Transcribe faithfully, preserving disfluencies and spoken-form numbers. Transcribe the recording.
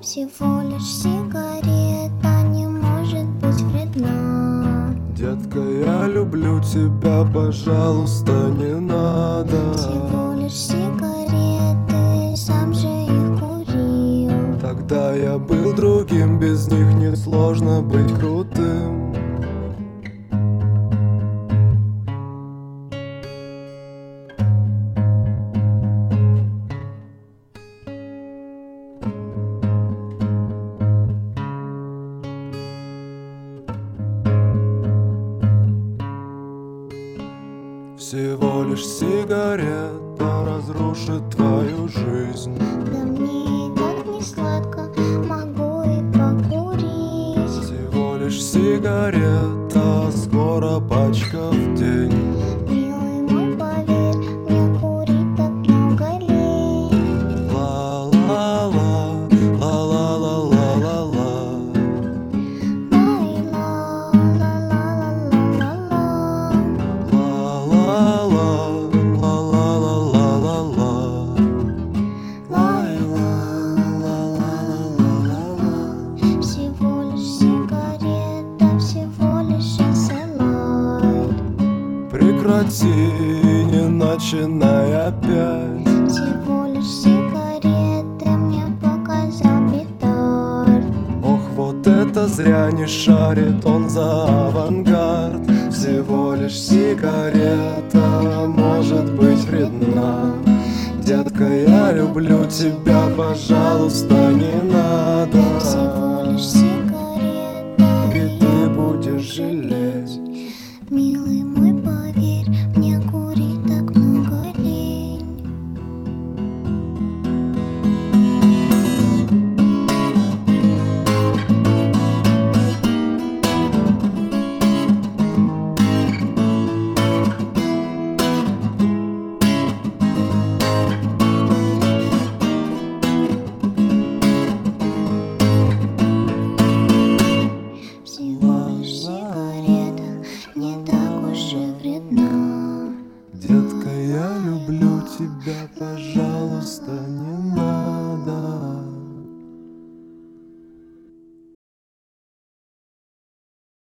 Всего лишь сигарета не может быть вредна. Детка, я люблю тебя, пожалуйста, не надо. Всего лишь сигареты, сам же их курил. Тогда я был другим, без них несложно быть крутым. Всего лишь сигарета разрушит твою жизнь. Да мне и так не сладко, могу и покурить. Всего лишь сигарета, скоро пачка в день. Милый мой, поверь, мне курить так много лень. Ла-ла-ла, ла-ла-ла-ла-ла-ла. Всего лишь сигарета, всего лишь эс-эл-ай. Прекрати, не начинай опять. Всего лишь сигареты мне показал петард. Ох, вот это зря не шарит он за авангард. Всего лишь сигарета может быть вредна. Детка, я люблю тебя, пожалуйста, не надо. Всего лишь сигарета, И ты будешь жалеть. милый мой, поверь, мне курить так много лень. Всего лишь сигарета не так уж и вредна. Детка, я люблю тебя, пожалуйста, не надо.